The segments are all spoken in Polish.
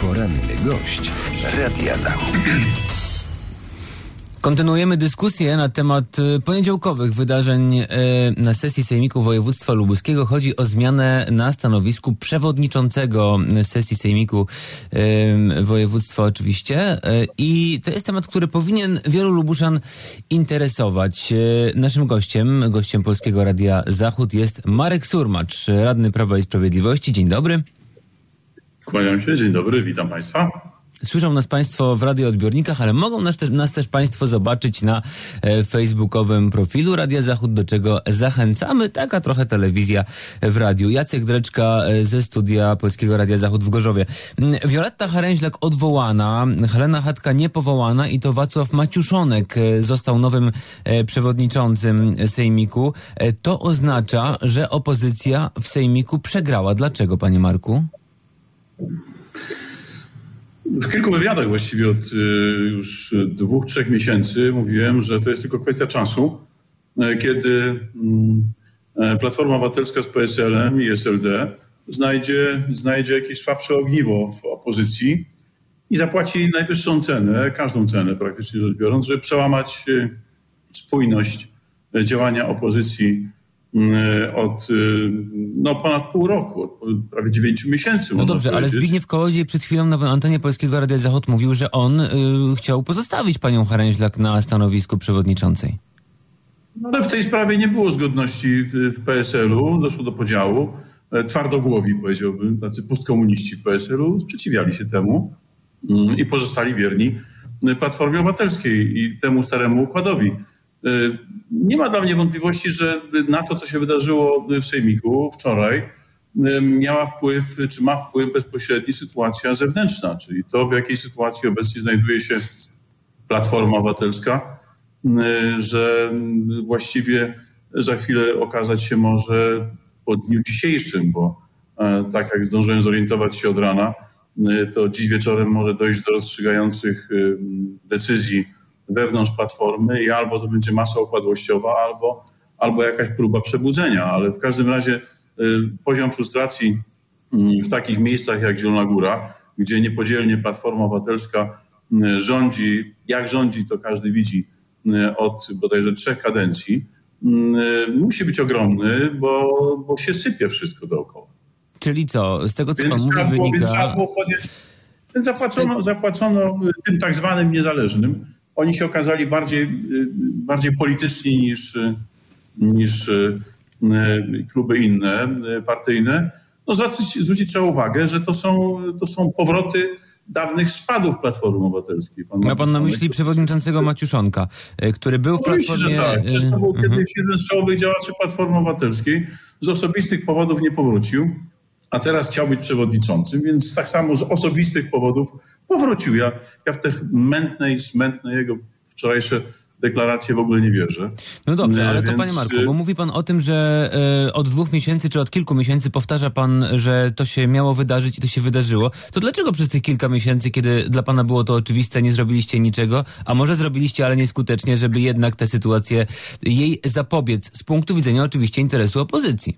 Poranny gość Radia Zachód. Kontynuujemy dyskusję na temat poniedziałkowych wydarzeń na sesji Sejmiku Województwa Lubuskiego. Chodzi o zmianę na stanowisku przewodniczącego sesji Sejmiku Województwa oczywiście. I to jest temat, który powinien wielu Lubuszan interesować. Naszym gościem Polskiego Radia Zachód jest Marek Surmacz, radny Prawa i Sprawiedliwości. Dzień dobry. Kłaniam się, dzień dobry, witam Państwa. Słyszą nas Państwo w radioodbiornikach, ale mogą nas też Państwo zobaczyć na facebookowym profilu Radia Zachód, do czego zachęcamy. Taka trochę telewizja w radiu. Jacek Dreczka ze studia Polskiego Radia Zachód w Gorzowie. Wioletta Haręźlak odwołana, Helena Chatka niepowołana i to Wacław Maciuszonek został nowym przewodniczącym Sejmiku. To oznacza, że opozycja w Sejmiku przegrała. Dlaczego, panie Marku? W kilku wywiadach właściwie od już 2-3 miesięcy mówiłem, że to jest tylko kwestia czasu, kiedy Platforma Obywatelska z PSL-em i SLD znajdzie jakieś słabsze ogniwo w opozycji i zapłaci najwyższą cenę, każdą cenę praktycznie rzecz biorąc, żeby przełamać spójność działania opozycji od ponad pół roku, od prawie 9 miesięcy. No dobrze, ale Zbigniew Kołodziej przed chwilą na antenie Polskiego Radia Zachód mówił, że on chciał pozostawić panią Haręźlak na stanowisku przewodniczącej. No ale w tej sprawie nie było zgodności w PSL-u, doszło do podziału. Twardogłowi, powiedziałbym, tacy postkomuniści w PSL-u sprzeciwiali się temu i pozostali wierni Platformie Obywatelskiej i temu staremu układowi. Nie ma dla mnie wątpliwości, że na to, co się wydarzyło w Sejmiku wczoraj, ma wpływ bezpośredni sytuacja zewnętrzna, czyli to, w jakiej sytuacji obecnie znajduje się Platforma Obywatelska, że właściwie za chwilę okazać się może po dniu dzisiejszym, bo tak jak zdążyłem zorientować się od rana, to dziś wieczorem może dojść do rozstrzygających decyzji wewnątrz Platformy i albo to będzie masa upadłościowa, albo jakaś próba przebudzenia, ale w każdym razie poziom frustracji w takich miejscach jak Zielona Góra, gdzie niepodzielnie Platforma Obywatelska rządzi, jak rządzi, to każdy widzi od bodajże 3 kadencji, musi być ogromny, bo się sypie wszystko dookoła. Czyli co? Z tego, co pan mówi, wynika... Więc zapłacono tym tak zwanym niezależnym. Oni się okazali bardziej polityczni niż kluby inne, partyjne. No zwrócić trzeba uwagę, że to są powroty dawnych spadów Platformy Obywatelskiej. Ma pan na myśli przewodniczącego Maciuszonka, który był w Platformie... Że tak. Przecież to był kiedyś jeden z czołowych działaczy Platformy Obywatelskiej. Z osobistych powodów nie powrócił, a teraz chciał być przewodniczącym, więc tak samo z osobistych powodów powrócił. Ja w te smętne jego wczorajsze deklaracje w ogóle nie wierzę. No dobrze, ale to panie Marku, bo mówi pan o tym, że od 2 miesięcy czy od kilku miesięcy powtarza pan, że to się miało wydarzyć i to się wydarzyło. To dlaczego przez tych kilka miesięcy, kiedy dla pana było to oczywiste, nie zrobiliście niczego, a może zrobiliście, ale nieskutecznie, żeby jednak tę sytuację, jej zapobiec z punktu widzenia oczywiście interesu opozycji?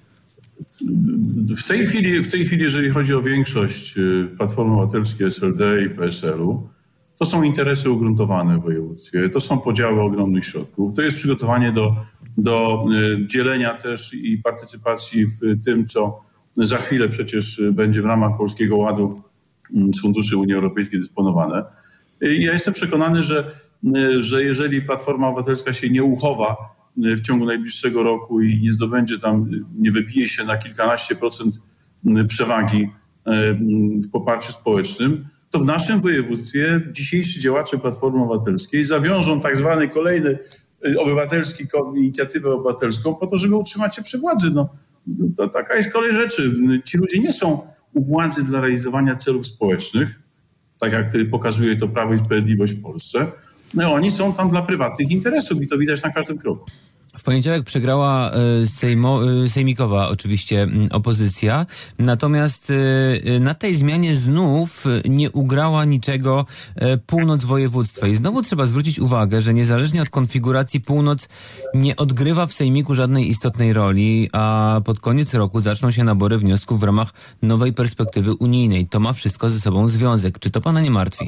W tej chwili, jeżeli chodzi o większość Platformy Obywatelskiej, SLD i PSL-u, to są interesy ugruntowane w województwie, to są podziały ogromnych środków, to jest przygotowanie do dzielenia też i partycypacji w tym, co za chwilę przecież będzie w ramach Polskiego Ładu z funduszy Unii Europejskiej dysponowane. Ja jestem przekonany, że jeżeli Platforma Obywatelska się nie uchowa w ciągu najbliższego roku i nie zdobędzie nie wybije się na kilkanaście procent przewagi w poparciu społecznym, to w naszym województwie dzisiejsi działacze Platformy Obywatelskiej zawiążą tak zwany kolejny obywatelski inicjatywę obywatelską po to, żeby utrzymać się przy władzy. No, to taka jest kolej rzeczy. Ci ludzie nie są u władzy dla realizowania celów społecznych, tak jak pokazuje to Prawo i Sprawiedliwość w Polsce. No, oni są tam dla prywatnych interesów i to widać na każdym kroku. W poniedziałek przegrała sejmikowa oczywiście opozycja, natomiast na tej zmianie znów nie ugrała niczego północ województwa. I znowu trzeba zwrócić uwagę, że niezależnie od konfiguracji północ nie odgrywa w sejmiku żadnej istotnej roli, a pod koniec roku zaczną się nabory wniosków w ramach nowej perspektywy unijnej. To ma wszystko ze sobą związek. Czy to pana nie martwi?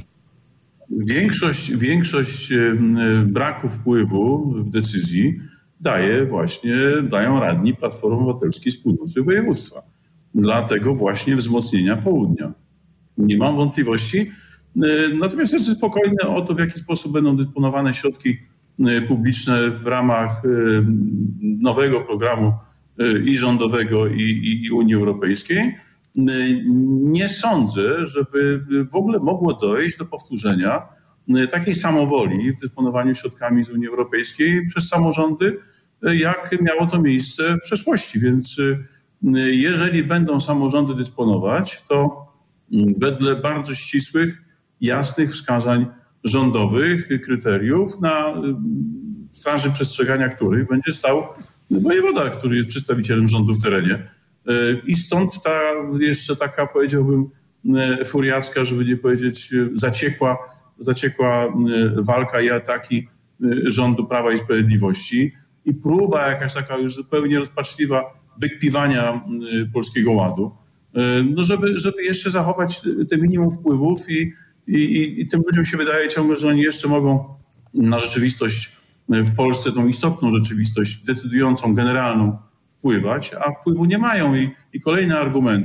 Większość braku wpływu w decyzji dają radni Platformy Obywatelskiej z północy województwa. Dlatego właśnie wzmocnienia południa. Nie mam wątpliwości. Natomiast jestem spokojny o to, w jaki sposób będą dysponowane środki publiczne w ramach nowego programu i rządowego, i Unii Europejskiej. Nie sądzę, żeby w ogóle mogło dojść do powtórzenia takiej samowoli w dysponowaniu środkami z Unii Europejskiej przez samorządy, jak miało to miejsce w przeszłości. Więc jeżeli będą samorządy dysponować, to wedle bardzo ścisłych, jasnych wskazań rządowych, kryteriów, na straży przestrzegania których będzie stał wojewoda, który jest przedstawicielem rządu w terenie. I stąd ta jeszcze taka, powiedziałbym, furiacka, żeby nie powiedzieć zaciekła walka i ataki rządu Prawa i Sprawiedliwości i próba jakaś taka już zupełnie rozpaczliwa wykpiwania Polskiego Ładu, no żeby jeszcze zachować te minimum wpływów i tym ludziom się wydaje ciągle, że oni jeszcze mogą na rzeczywistość w Polsce, tą istotną rzeczywistość decydującą, generalną wpływać, a wpływu nie mają i kolejne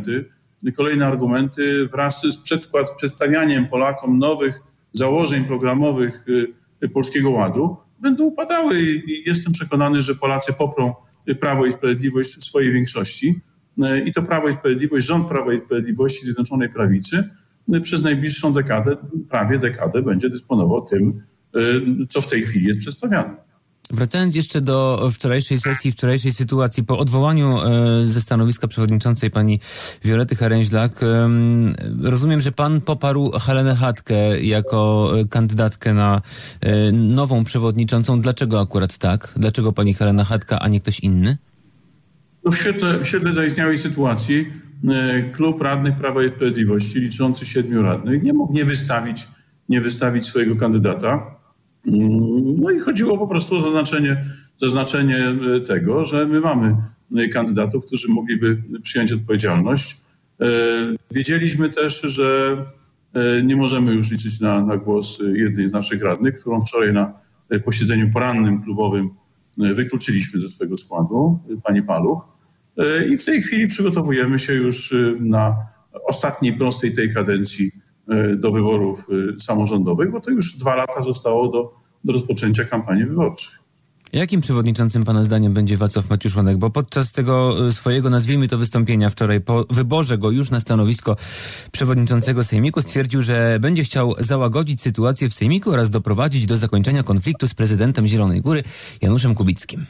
argumenty wraz z przedstawianiem Polakom nowych założeń programowych Polskiego Ładu będą upadały i jestem przekonany, że Polacy poprą Prawo i Sprawiedliwość w swojej większości i to Prawo i Sprawiedliwość, rząd Prawa i Sprawiedliwości Zjednoczonej Prawicy przez najbliższą prawie dekadę będzie dysponował tym, co w tej chwili jest przedstawiane. Wracając jeszcze do wczorajszej sesji, wczorajszej sytuacji, po odwołaniu ze stanowiska przewodniczącej pani Violetty Heręźlak, rozumiem, że pan poparł Helenę Chatkę jako kandydatkę na nową przewodniczącą. Dlaczego akurat tak? Dlaczego pani Helena Chatka, a nie ktoś inny? No w świetle zaistniałej sytuacji klub radnych Prawa i Sprawiedliwości, liczący 7 radnych, nie mógł nie wystawić swojego kandydata. No i chodziło po prostu o zaznaczenie tego, że my mamy kandydatów, którzy mogliby przyjąć odpowiedzialność. Wiedzieliśmy też, że nie możemy już liczyć na głos jednej z naszych radnych, którą wczoraj na posiedzeniu porannym klubowym wykluczyliśmy ze swojego składu, pani Paluch. I w tej chwili przygotowujemy się już na ostatniej prostej tej kadencji do wyborów samorządowych, bo to już 2 lata zostało do rozpoczęcia kampanii wyborczej. Jakim przewodniczącym pana zdaniem będzie Wacław Maciuszonek? Bo podczas tego swojego, nazwijmy to, wystąpienia wczoraj, po wyborze go już na stanowisko przewodniczącego Sejmiku, stwierdził, że będzie chciał załagodzić sytuację w Sejmiku oraz doprowadzić do zakończenia konfliktu z prezydentem Zielonej Góry, Januszem Kubickim.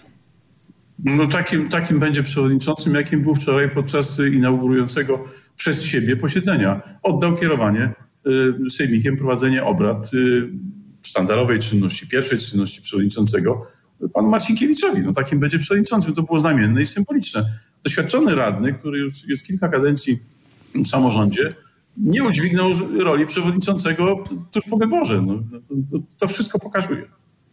No takim będzie przewodniczącym, jakim był wczoraj podczas inaugurującego przez siebie posiedzenia. Oddał kierowanie Sejmikiem, prowadzenie obrad sztandarowej czynności, pierwszej czynności przewodniczącego panu Marcinkiewiczowi. No takim będzie przewodniczącym. To było znamienne i symboliczne. Doświadczony radny, który już jest kilka kadencji w samorządzie, nie udźwignął roli przewodniczącego tuż po wyborze. No, to wszystko pokazuje.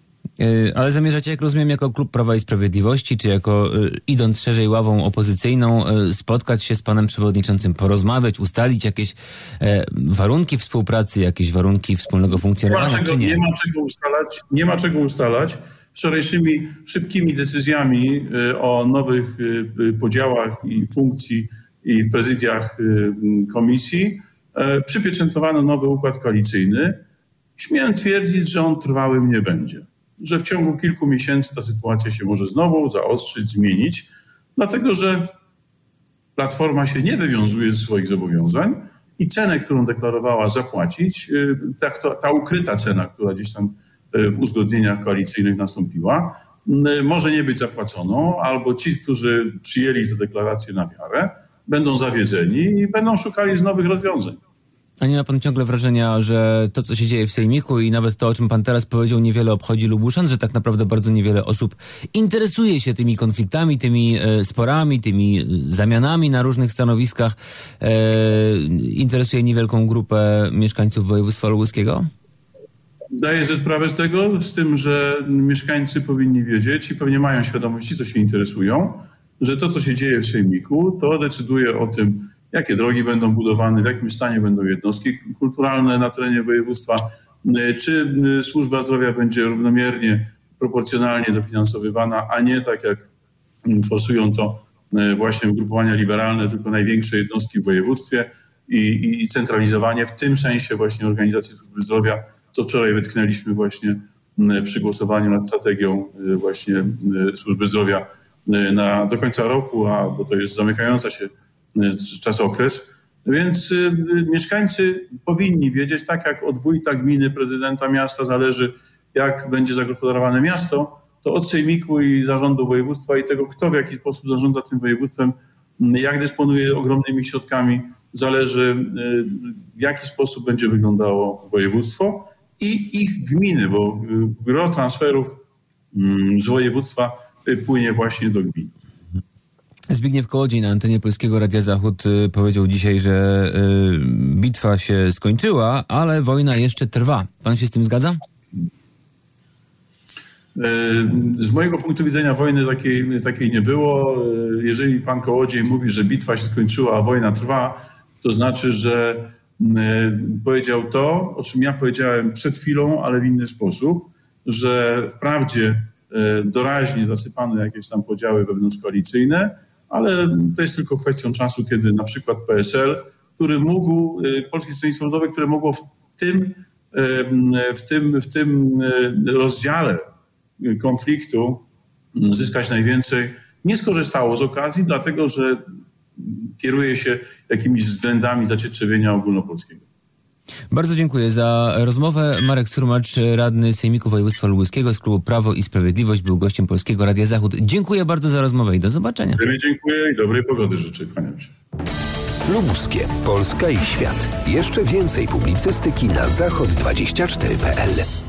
Ale zamierzacie, jak rozumiem, jako klub Prawa i Sprawiedliwości, czy jako idąc szerzej ławą opozycyjną, spotkać się z panem przewodniczącym, porozmawiać, ustalić jakieś warunki współpracy, jakieś warunki wspólnego funkcjonowania, czy nie? Nie ma czego ustalać. Wczorajszymi szybkimi decyzjami o nowych podziałach i funkcji i w prezydiach komisji przypieczętowano nowy układ koalicyjny. Śmiem twierdzić, że on trwałym nie będzie. Że w ciągu kilku miesięcy ta sytuacja się może znowu zaostrzyć, zmienić, dlatego że Platforma się nie wywiązuje ze swoich zobowiązań i cenę, którą deklarowała zapłacić, ta ukryta cena, która gdzieś tam w uzgodnieniach koalicyjnych nastąpiła, może nie być zapłaconą, albo ci, którzy przyjęli tę deklarację na wiarę, będą zawiedzeni i będą szukali z nowych rozwiązań. A nie ma pan ciągle wrażenia, że to, co się dzieje w Sejmiku i nawet to, o czym pan teraz powiedział, niewiele obchodzi Lubuszan, że tak naprawdę bardzo niewiele osób interesuje się tymi konfliktami, tymi sporami, tymi zamianami na różnych stanowiskach, interesuje niewielką grupę mieszkańców województwa lubuskiego? Zdaję sobie sprawę z tego, z tym, że mieszkańcy powinni wiedzieć i pewnie mają świadomość, co się interesują, że to, co się dzieje w Sejmiku, to decyduje o tym, jakie drogi będą budowane, w jakim stanie będą jednostki kulturalne na terenie województwa, czy służba zdrowia będzie równomiernie, proporcjonalnie dofinansowywana, a nie tak jak forsują to właśnie ugrupowania liberalne, tylko największe jednostki w województwie i centralizowanie w tym sensie właśnie organizacji służby zdrowia, co wczoraj wytknęliśmy właśnie przy głosowaniu nad strategią właśnie służby zdrowia do końca roku, bo to jest zamykająca się czasokres. Więc mieszkańcy powinni wiedzieć, tak jak od wójta gminy, prezydenta miasta zależy, jak będzie zagospodarowane miasto, to od sejmiku i zarządu województwa i tego, kto w jaki sposób zarządza tym województwem, jak dysponuje ogromnymi środkami, zależy, w jaki sposób będzie wyglądało województwo i ich gminy, bo gro transferów z województwa płynie właśnie do gmin. Zbigniew Kołodziej na antenie Polskiego Radia Zachód powiedział dzisiaj, że bitwa się skończyła, ale wojna jeszcze trwa. Pan się z tym zgadza? Z mojego punktu widzenia wojny takiej nie było. Jeżeli pan Kołodziej mówi, że bitwa się skończyła, a wojna trwa, to znaczy, że powiedział to, o czym ja powiedziałem przed chwilą, ale w inny sposób, że wprawdzie doraźnie zasypano jakieś tam podziały wewnątrzkoalicyjne, ale to jest tylko kwestią czasu, kiedy na przykład PSL, Polskie Stronnictwo Ludowe, które mogło w tym rozdziale konfliktu zyskać najwięcej, nie skorzystało z okazji, dlatego że kieruje się jakimiś względami zacietrzewienia ogólnopolskiego. Bardzo dziękuję za rozmowę. Marek Surmacz, radny Sejmiku Województwa Lubuskiego z klubu Prawo i Sprawiedliwość, był gościem Polskiego Radia Zachód. Dziękuję bardzo za rozmowę i do zobaczenia. Dziękuję i dobrej pogody życzę, panie. Lubuskie, Polska i świat. Jeszcze więcej publicystyki na zachod24.pl.